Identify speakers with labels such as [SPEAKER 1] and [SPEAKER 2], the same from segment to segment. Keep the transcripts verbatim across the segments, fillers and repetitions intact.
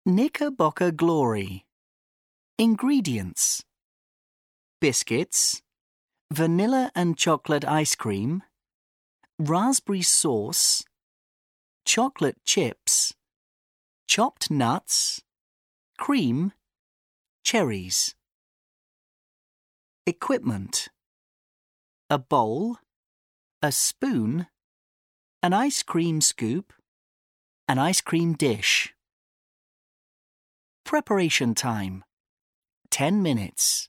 [SPEAKER 1] Knickerbocker Glory. Ingredients: biscuits, vanilla and chocolate ice cream, raspberry sauce, chocolate chips, chopped nuts, cream, cherries. Equipment: a bowl, a spoon, an ice cream scoop, an ice cream dish. Preparation time: ten minutes.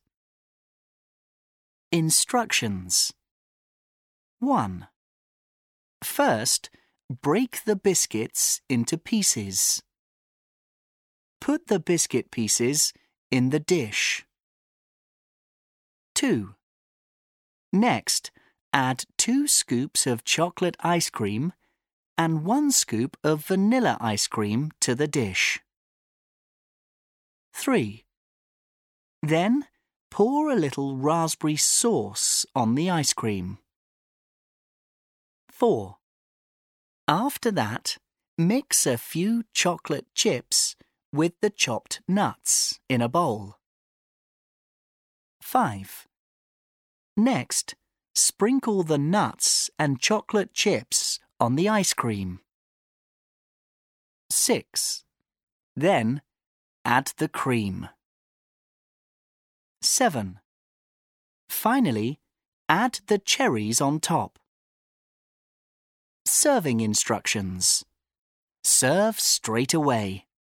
[SPEAKER 1] Instructions: one. First, break the biscuits into pieces. Put the biscuit pieces in the dish. two. Next, add two scoops of chocolate ice cream and one scoop of vanilla ice cream to the dish. three. Then, pour a little raspberry sauce on the ice cream. four. After that, mix a few chocolate chips with the chopped nuts in a bowl. five. Next, sprinkle the nuts and chocolate chips on the ice cream. six. Then, add the cream. seven. Finally, add the cherries on top. Serving instructions: serve straight away.